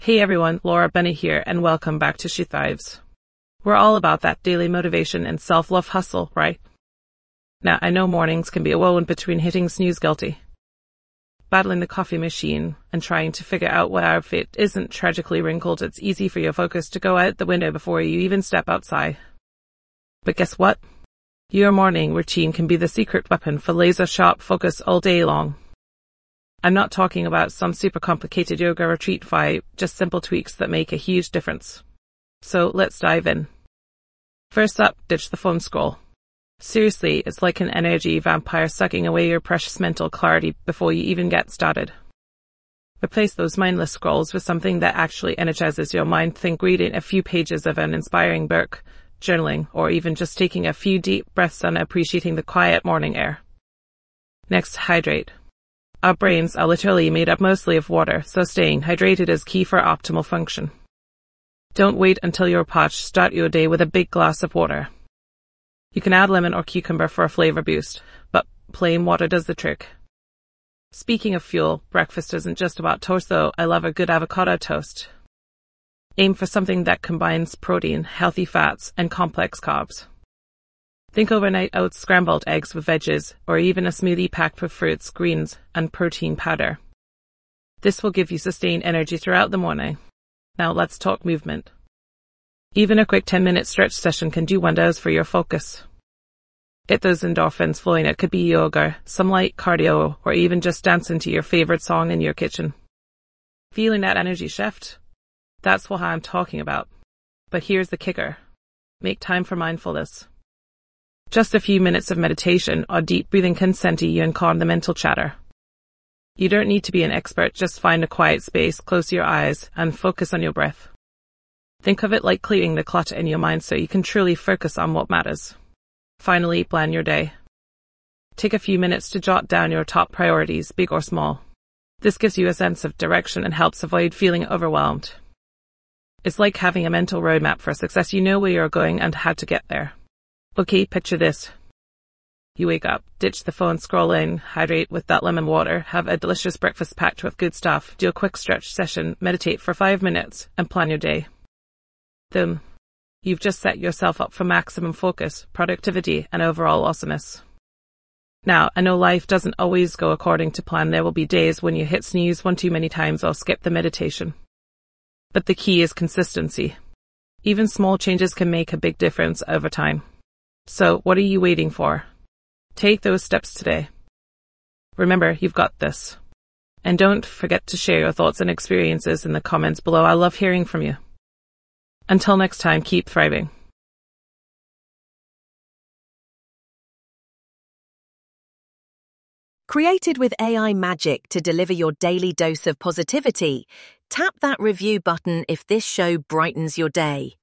Hey everyone, Laura Bennett here, and welcome back to She Thrives. We're all about that daily motivation and self-love hustle, right? Now, I know mornings can be a whirlwind between hitting snooze guilty, battling the coffee machine, and trying to figure out what outfit isn't tragically wrinkled. It's easy for your focus to go out the window before you even step outside. But guess what? Your morning routine can be the secret weapon for laser-sharp focus all day long. I'm not talking about some super complicated yoga retreat vibe, just simple tweaks that make a huge difference. So let's dive in. First up, ditch the phone scroll. Seriously, it's like an energy vampire sucking away your precious mental clarity before you even get started. Replace those mindless scrolls with something that actually energizes your mind. Think reading a few pages of an inspiring book, journaling, or even just taking a few deep breaths and appreciating the quiet morning air. Next, hydrate. Our brains are literally made up mostly of water, so staying hydrated is key for optimal function. Don't wait until you're parched. Start your day with a big glass of water. You can add lemon or cucumber for a flavor boost, but plain water does the trick. Speaking of fuel, breakfast isn't just about toast though. I love a good avocado toast. Aim for something that combines protein, healthy fats, and complex carbs. Think overnight oats, scrambled eggs with veggies, or even a smoothie packed with fruits, greens, and protein powder. This will give you sustained energy throughout the morning. Now let's talk movement. Even a quick 10-minute stretch session can do wonders for your focus. Get those endorphins flowing. It could be yoga, some light cardio, or even just dancing to your favorite song in your kitchen. Feeling that energy shift? That's what I'm talking about. But here's the kicker. Make time for mindfulness. Just a few minutes of meditation or deep breathing can center you and calm the mental chatter. You don't need to be an expert, just find a quiet space, close your eyes, and focus on your breath. Think of it like clearing the clutter in your mind so you can truly focus on what matters. Finally, plan your day. Take a few minutes to jot down your top priorities, big or small. This gives you a sense of direction and helps avoid feeling overwhelmed. It's like having a mental roadmap for success. You know where you're going and how to get there. Okay, picture this. You wake up, ditch the phone, scroll in, hydrate with that lemon water, have a delicious breakfast packed with good stuff, do a quick stretch session, meditate for 5 minutes, and plan your day. Then, you've just set yourself up for maximum focus, productivity, and overall awesomeness. Now, I know life doesn't always go according to plan. There will be days when you hit snooze one too many times or skip the meditation. But the key is consistency. Even small changes can make a big difference over time. So, what are you waiting for? Take those steps today. Remember, you've got this. And don't forget to share your thoughts and experiences in the comments below. I love hearing from you. Until next time, keep thriving. Created with AI magic to deliver your daily dose of positivity, tap that review button if this show brightens your day.